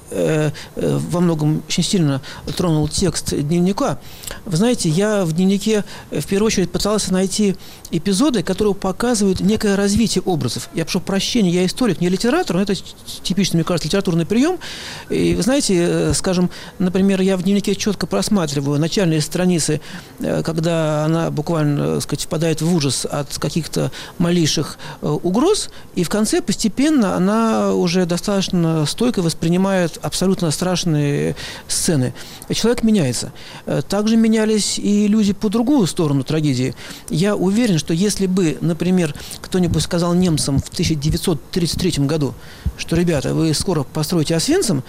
во многом очень сильно тронул текст дневника. Вы знаете, я в дневнике в первую очередь пытался найти эпизоды, которые показывают некое развитие образов. Я прошу прощения, я историк, не литератор, но это типичный, мне кажется, литературный прием. И вы знаете, скажем, например, я в дневнике четко просматриваю начальные страницы, когда она буквально, так сказать, впадает в ужас от каких-то малейших угроз, и в конце постепенно она уже достаточно стойко воспринимает абсолютно страшные сцены. Человек меняется. Также менялись и люди по другую сторону трагедии. Я уверен, что если бы, например, кто-нибудь сказал немцам в 1933 году, что, ребята, вы скоро построите Освенцим,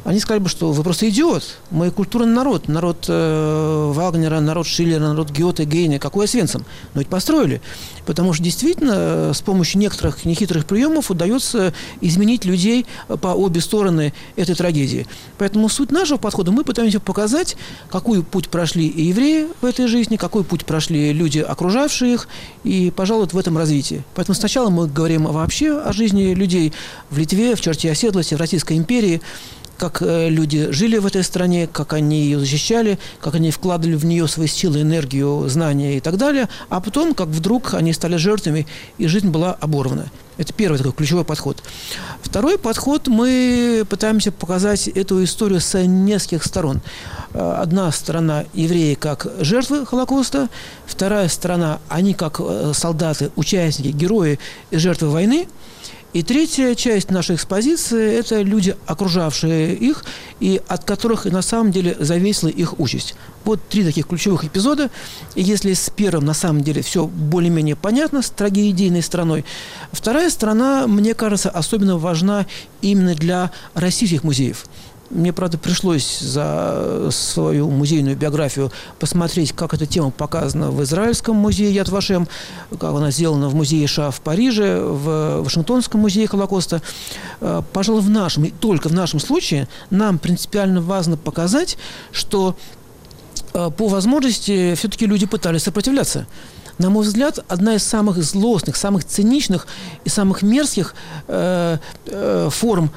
они сказали бы, что вы просто идиот. Мы культурный народ. Народ Вагнера, народ Шиллера, народ Гёте, Гейне. Какой Освенцим? Но ведь построили. Потому что действительно с помощью некоторых нехитрых приемов удается изменить людей по обе стороны этой трагедии. Поэтому суть нашего подхода, мы пытаемся показать, какой путь прошли и евреи в этой жизни, какой путь прошли люди, окружавшие их, и, пожалуй, в этом развитии. Поэтому сначала мы говорим вообще о жизни людей в Литве, в черте оседлости, в Российской империи, как люди жили в этой стране, как они ее защищали, как они вкладывали в нее свои силы, энергию, знания и так далее, а потом, как вдруг они стали жертвами, и жизнь была оборвана. Это первый такой ключевой подход. Второй подход, мы пытаемся показать эту историю с нескольких сторон. Одна сторона – евреи как жертвы Холокоста, вторая сторона – они как солдаты, участники, герои и жертвы войны. И третья часть нашей экспозиции – это люди, окружавшие их, и от которых на самом деле зависела их участь. Вот 3 таких ключевых эпизода. И если с первым на самом деле все более-менее понятно, с трагедийной стороной, вторая сторона, мне кажется, особенно важна именно для российских музеев. Мне, правда, пришлось за свою музейную биографию посмотреть, как эта тема показана в Израильском музее Яд Вашем, как она сделана в музее США в Париже, в Вашингтонском музее Холокоста. Пожалуй, в нашем, и только в нашем случае, нам принципиально важно показать, что по возможности все-таки люди пытались сопротивляться. На мой взгляд, одна из самых злостных, самых циничных и самых мерзких форм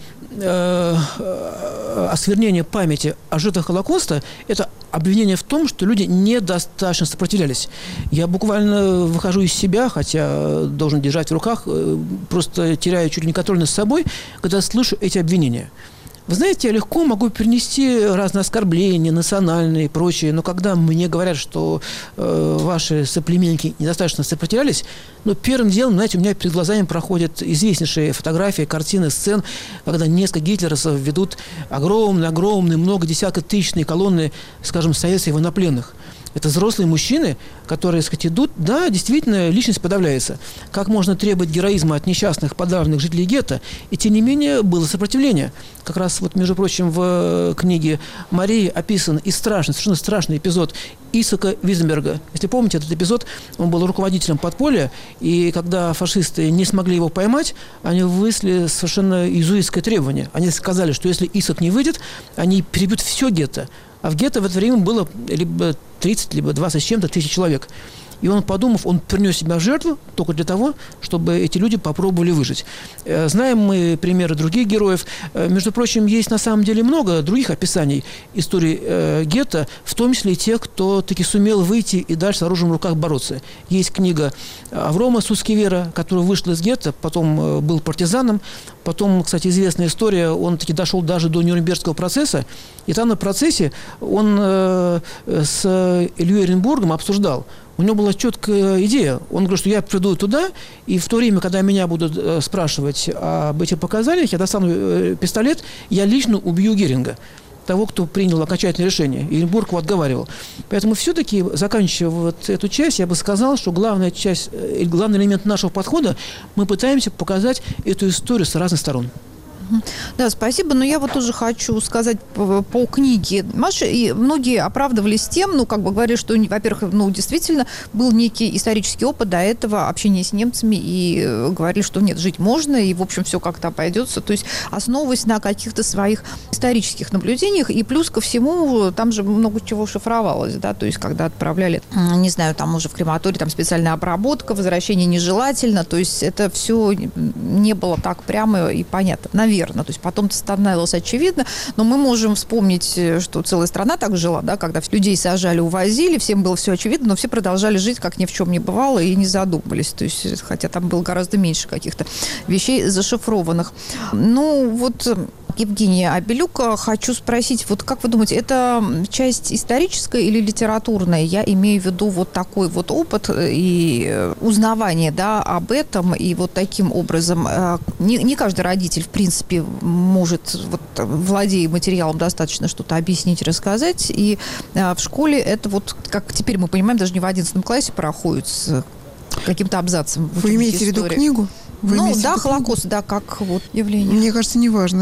осквернения памяти о жертвах Холокоста – это обвинение в том, что люди недостаточно сопротивлялись. Я буквально выхожу из себя, хотя должен держать в руках, просто теряю чуть ли не контроль над собой, когда слышу эти обвинения. Вы знаете, я легко могу перенести разные оскорбления, национальные и прочее, но когда мне говорят, что ваши соплеменники недостаточно сопротивлялись, первым делом, знаете, у меня перед глазами проходят известнейшие фотографии, картины, сцен, когда несколько гитлеровцев ведут огромные, много десятков тысячные колонны, скажем, советских военнопленных. Это взрослые мужчины, которые, сказать, идут, да, действительно, личность подавляется. Как можно требовать героизма от несчастных, подавленных жителей гетто? И, тем не менее, было сопротивление. Как раз, между прочим, в книге Марии описан и совершенно страшный эпизод Исаака Визенберга. Если помните этот эпизод, он был руководителем подполья, и когда фашисты не смогли его поймать, они вынесли совершенно иезуитское требование. Они сказали, что если Исаак не выйдет, они перебьют все гетто. А в гетто в это время было либо 30, либо 20 с чем-то тысяч человек. И он, подумав, он принес себя в жертву только для того, чтобы эти люди попробовали выжить. Знаем мы примеры других героев. Между прочим, есть на самом деле много других описаний истории гетто, в том числе и тех, кто таки сумел выйти и дальше с оружием в руках бороться. Есть книга Аврома Сускивера, который вышел из гетто, потом был партизаном. Потом, кстати, известная история, он таки дошел даже до Нюрнбергского процесса. И там на процессе он с Ильей Оренбургом обсуждал. У него была четкая идея. Он говорит, что я приду туда, и в то время, когда меня будут спрашивать об этих показаниях, я достану пистолет, я лично убью Геринга, того, кто принял окончательное решение. И Оренбург его отговаривал. Поэтому все-таки, заканчивая эту часть, я бы сказал, что главный элемент нашего подхода, мы пытаемся показать эту историю с разных сторон. Да, спасибо. Но я тоже хочу сказать по книге Маши, и многие оправдывались тем, говорили, что, во-первых, действительно был некий исторический опыт до этого общения с немцами, и говорили, что нет, жить можно, и, в общем, все как-то обойдется. То есть основываясь на каких-то своих исторических наблюдениях, и плюс ко всему, там же много чего шифровалось, да, то есть когда отправляли, не знаю, там уже в крематорий, там специальная обработка, возвращение нежелательно, то есть это все не было так прямо и понятно, наверное. То есть потом становилось очевидно, но мы можем вспомнить, что целая страна так жила, да, когда людей сажали, увозили, всем было все очевидно, но все продолжали жить, как ни в чем не бывало, и не задумывались. То есть, хотя там было гораздо меньше каких-то вещей зашифрованных. Евгения Абелюк, хочу спросить, как вы думаете, это часть историческая или литературная? Я имею в виду такой опыт и узнавание, да, об этом, и таким образом не каждый родитель, в принципе, может, владея материалом, достаточно что-то объяснить, рассказать, и в школе это как теперь мы понимаем, даже не в 11 классе проходит с каким-то абзацем. Вы имеете в виду книгу? Холокост, да, как явление. Мне кажется, неважно,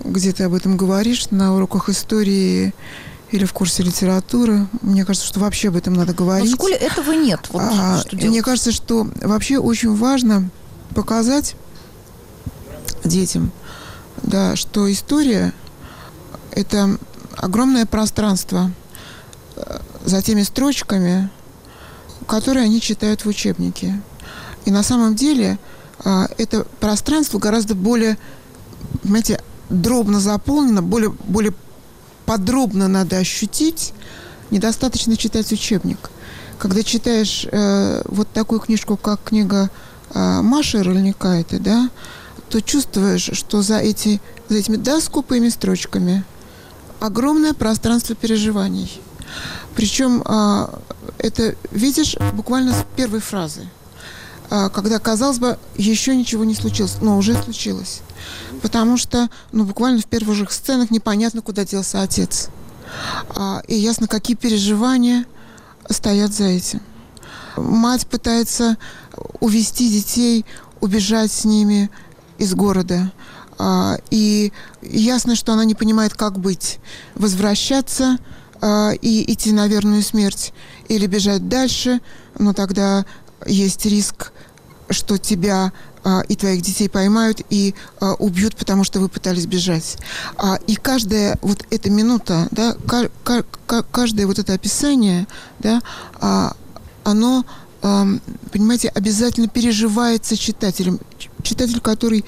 где ты об этом говоришь, на уроках истории или в курсе литературы. Мне кажется, что вообще об этом надо говорить. Но в школе этого нет. Вот что мне кажется, что вообще очень важно показать детям, да, что история – это огромное пространство за теми строчками, которые они читают в учебнике. И на самом деле это пространство гораздо более, понимаете, дробно заполнено, более подробно надо ощутить, недостаточно читать учебник. Когда читаешь вот такую книжку, как книга Маши Рольникайте, да, то чувствуешь, что за этими, да, скупыми строчками огромное пространство переживаний. Причем это видишь буквально с первой фразы, когда, казалось бы, еще ничего не случилось, но уже случилось. Потому что, буквально в первых же сценах непонятно, куда делся отец. И ясно, какие переживания стоят за этим. Мать пытается увести детей, убежать с ними из города. И ясно, что она не понимает, как быть. Возвращаться и идти на верную смерть. Или бежать дальше, но тогда есть риск, что тебя и твоих детей поймают и убьют, потому что вы пытались бежать. И каждая вот эта минута, да, каждое вот это описание, да, оно, понимаете, обязательно переживается читателем. Читатель, который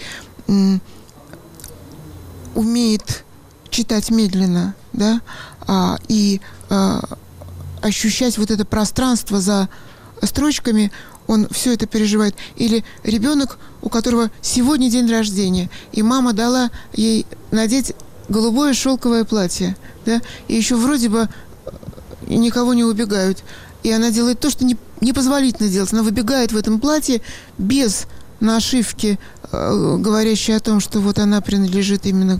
умеет читать медленно, да, и ощущать вот это пространство за строчками, он все это переживает. Или ребенок, у которого сегодня день рождения, и мама дала ей надеть голубое шелковое платье, да, и еще вроде бы никого не убегают. И она делает то, что непозволительно делать. Она выбегает в этом платье без нашивки, говорящей о том, что вот она принадлежит именно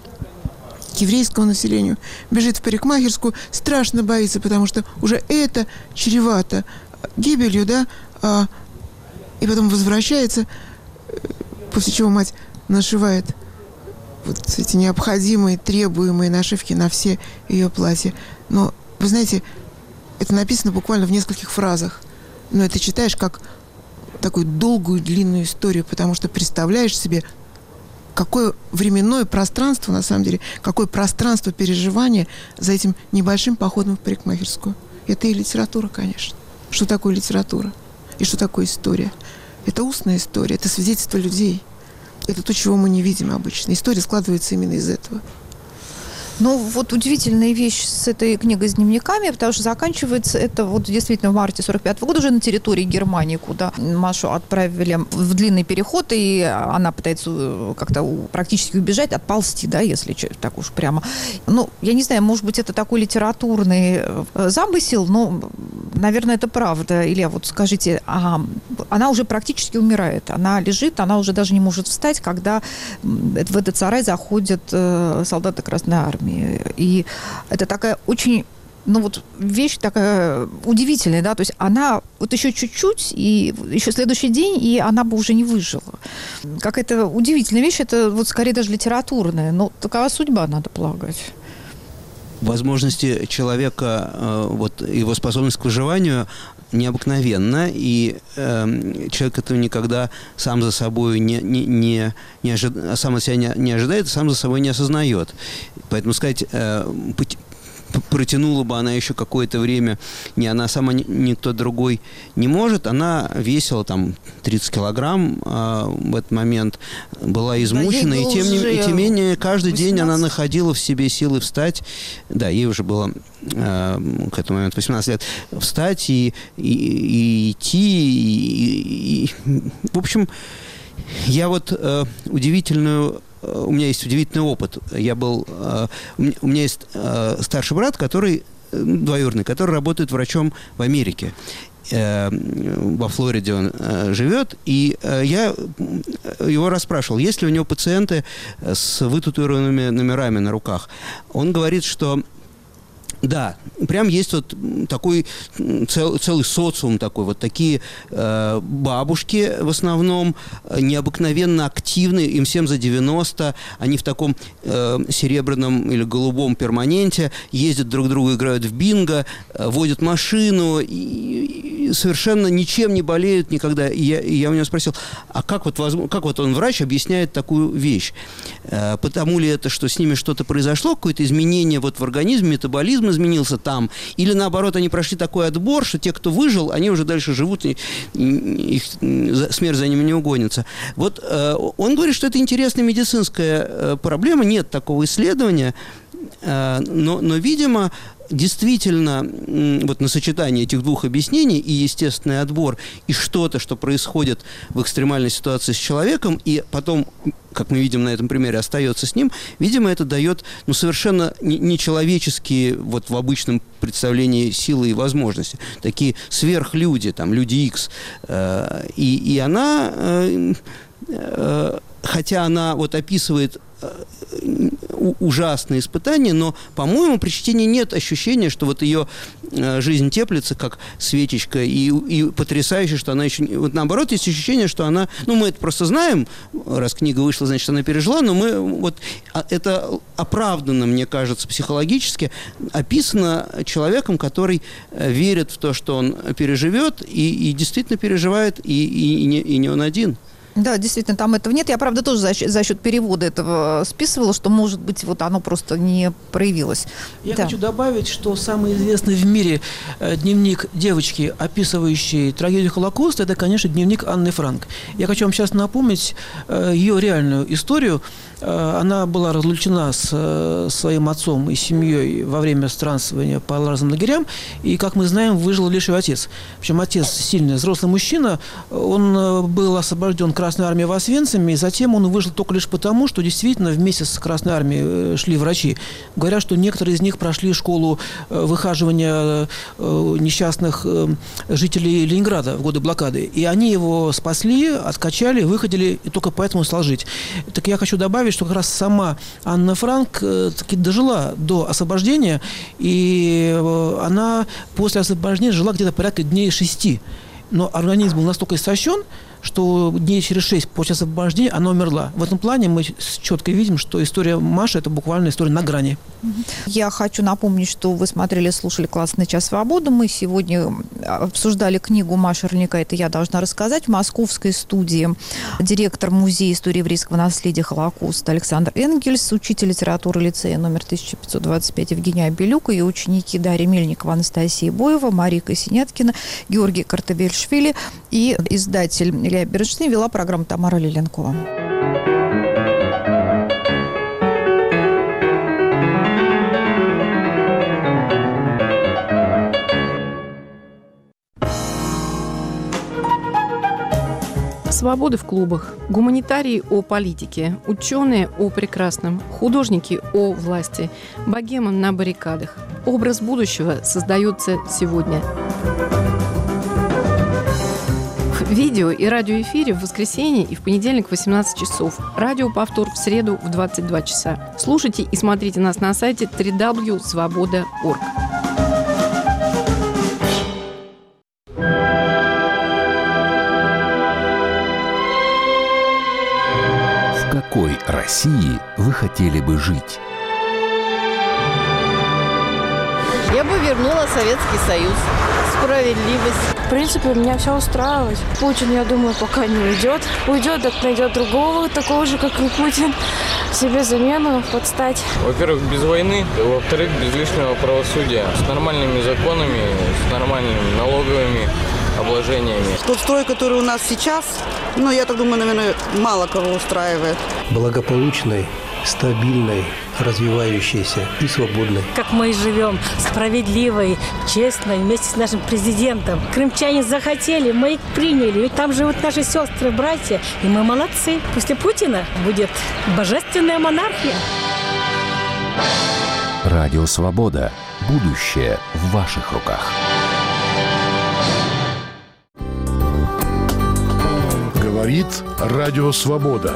к еврейскому населению. Бежит в парикмахерскую, страшно боится, потому что уже это чревато гибелью, да, и потом возвращается, после чего мать нашивает вот эти необходимые, требуемые нашивки на все ее платья. Но, вы знаете, это написано буквально в нескольких фразах, но это читаешь как такую долгую, длинную историю, потому что представляешь себе, какое временное пространство, на самом деле, какое пространство переживания за этим небольшим походом в парикмахерскую. Это и литература, конечно. Что такое литература? И что такое история? Это устная история, это свидетельство людей. Это то, чего мы не видим обычно. История складывается именно из этого. Ну, вот удивительная вещь с этой книгой с дневниками, потому что заканчивается это вот действительно в марте 1945 года уже на территории Германии, куда Машу отправили в длинный переход, и она пытается как-то практически убежать, отползти, да, если так уж прямо. Ну, я не знаю, может быть, это такой литературный замысел, но, наверное, это правда. Илья, вот скажите, она уже практически умирает, она лежит, она уже даже не может встать, когда в этот сарай заходят солдаты Красной Армии. И это такая очень, вещь такая удивительная, да, то есть она вот еще чуть-чуть, и еще следующий день, и она бы уже не выжила. Какая-то удивительная вещь, это вот скорее даже литературная, но такова судьба, надо полагать. Возможности человека, вот его способность к выживанию необыкновенна, и человек этого никогда сам за собой сам от себя не ожидает, сам за собой не осознает. Поэтому сказать, протянула бы она еще какое-то время, ни она сама, ни кто другой не может. Она весила там 30 килограмм в этот момент, была измучена, и тем не менее каждый 18. День она находила в себе силы встать. Да, ей уже было к этому моменту 18 лет. Встать и идти. В общем, я вот у меня есть удивительный опыт. У меня есть старший брат, двоюродный, который работает врачом в Америке. Во Флориде он живет, и я его расспрашивал, есть ли у него пациенты с вытатуированными номерами на руках. Он говорит, что Да, прям есть вот такой целый социум такой, вот такие бабушки в основном, необыкновенно активные, им всем за 90, они в таком серебряном или голубом перманенте, ездят друг к другу, играют в бинго, водят машину, и совершенно ничем не болеют никогда. И я у него спросил, а как вот он, врач, объясняет такую вещь? Потому ли это, что с ними что-то произошло, какое-то изменение вот в организме, метаболизм изменился там, или наоборот, они прошли такой отбор, что те, кто выжил, они уже дальше живут, и их смерть за ними не угонится. Вот он говорит, что это интересная медицинская проблема, нет такого исследования, но видимо, действительно, вот на сочетание этих двух объяснений, и естественный отбор, и что-то, что происходит в экстремальной ситуации с человеком, и потом, как мы видим на этом примере, остается с ним, видимо, это дает совершенно нечеловеческие, вот в обычном представлении, силы и возможности. Такие сверхлюди, там, люди Икс. И она, хотя она вот описывает ужасные испытания, но, по-моему, при чтении нет ощущения, что вот ее жизнь теплится, как свечечка, и потрясающе, что она еще... Вот наоборот, есть ощущение, что она... Ну, мы это просто знаем, раз книга вышла, значит, она пережила, но мы вот... Это оправданно, мне кажется, психологически описано человеком, который верит в то, что он переживет, и действительно переживает, и не он один. Да, действительно, там этого нет. Я, правда, тоже за счет перевода этого списывала, что, может быть, вот оно просто не проявилось. Я хочу добавить, что самый известный в мире дневник девочки, описывающий трагедию Холокоста, это, конечно, дневник Анны Франк. Я хочу вам сейчас напомнить ее реальную историю. Она была разлучена с своим отцом и семьей во время странствования по разным лагерям, и, как мы знаем, выжил лишь ее отец. Причем отец сильный, взрослый мужчина, он был освобожден Красной армией в Освенциме, и затем он выжил только лишь потому, что действительно вместе с Красной армией шли врачи. Говорят, что некоторые из них прошли школу выхаживания несчастных жителей Ленинграда в годы блокады, и они его спасли, откачали, выходили, и только поэтому стал жить. Так я хочу добавить, что как раз сама Анна Франк таки дожила до освобождения, и она после освобождения жила где-то порядка дней 6. Но организм был настолько истощен, что дней через 6 после освобождения она умерла. В этом плане мы четко видим, что история Маши – это буквально история на грани. Я хочу напомнить, что вы смотрели, слушали «Классный час свободы». Мы сегодня обсуждали книгу Маши Рыльникайте «Я должна рассказать». В московской студии директор Музея истории еврейского наследия Холокоста Александр Энгельс, учитель литературы лицея номер 1525 Евгения Белюка и ученики Дарья Мельникова, Анастасия Боева, Марика Синяткина, Георгий Картабельшвили и издатель Илья Бернштейн. Вела программу Тамара Лиленкова. Свободы в клубах, гуманитарии о политике, ученые о прекрасном, художники о власти, богема на баррикадах. Образ будущего создается сегодня. В видео и радиоэфире в воскресенье и в понедельник в 18 часов. Радиоповтор в среду в 22 часа. Слушайте и смотрите нас на сайте www.svoboda.org. В какой России вы хотели бы жить? Я бы вернула Советский Союз. Справедливость. В принципе, меня все устраивает. Путин, я думаю, пока не уйдет. Уйдет, так найдет другого, такого же, как и Путин. Себе замену подстать. Во-первых, без войны. Во-вторых, без лишнего правосудия. С нормальными законами, с нормальными налоговыми обложениями. Тот строй, который у нас сейчас, я так думаю, наверное, мало кого устраивает. Благополучной, стабильной, развивающейся и свободной. Как мы и живем, справедливой, честной, вместе с нашим президентом. Крымчане захотели, мы их приняли. Ведь там живут наши сестры, братья, и мы молодцы. После Путина будет божественная монархия. Радио «Свобода». Будущее в ваших руках. Говорит Радио «Свобода».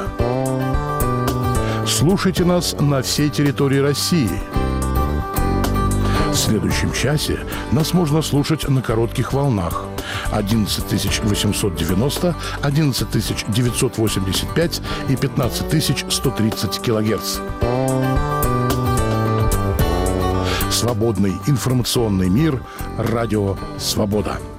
Слушайте нас на всей территории России. В следующем часе нас можно слушать на коротких волнах 11890, 11985 и 15130 килогерц. Свободный информационный мир. Радио «Свобода».